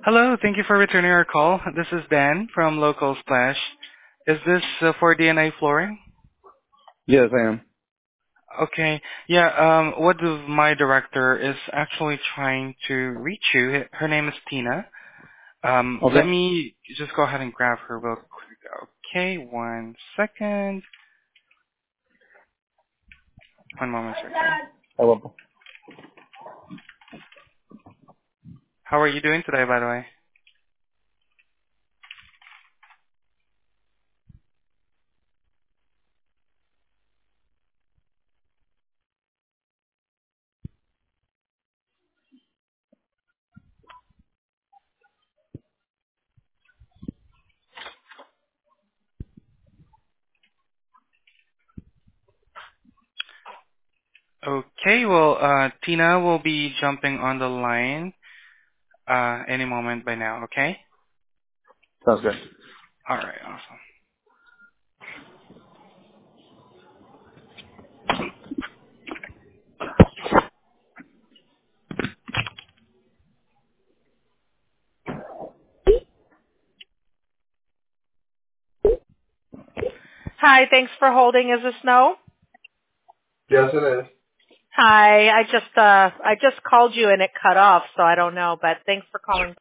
Hello, thank you for returning our call. This is Dan from Local Splash. Is this for DNI flooring? Yes, I am. Okay. Yeah, one of my director is actually trying to reach you. Her name is Tina. Let Okay. me just go ahead and grab her real quick. Okay, one second. One moment, sir, okay? I will. How are you doing today, by the way? Okay, well, Tina will be jumping on the line any moment by now, okay? Sounds good. All right, awesome. Hi, thanks for holding. Is this Snow? Yes, it is. Hi, I just called you and it cut off, so I don't know, but thanks for calling